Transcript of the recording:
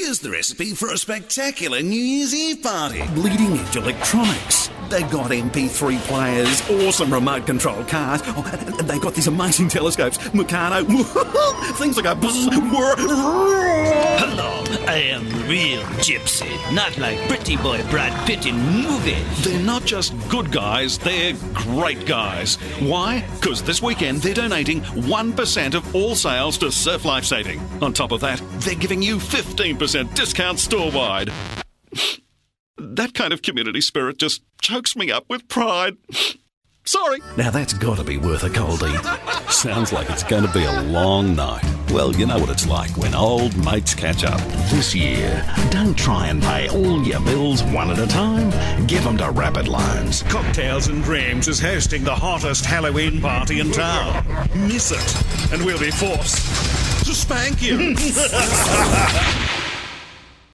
Here's the recipe for a spectacular New Year's Eve party. Bleeding edge electronics. They've got MP3 players, awesome remote control cars. Oh, they've got these amazing telescopes. Meccano. Things that go... Hello, I am real gypsy, not like pretty boy Brad Pitt in movies. They're not just good guys, they're great guys. Why? Because this weekend they're donating 1% of all sales to Surf Life Saving. On top of that, they're giving you 15% discount store-wide. That kind of community spirit just chokes me up with pride. Sorry. Now that's got to be worth a coldie. Sounds like it's going to be a long night. Well, you know what it's like when old mates catch up. This year, don't try and pay all your bills one at a time. Give them to Rapid Loans. Cocktails and Dreams is hosting the hottest Halloween party in town. Miss it, and we'll be forced to spank you.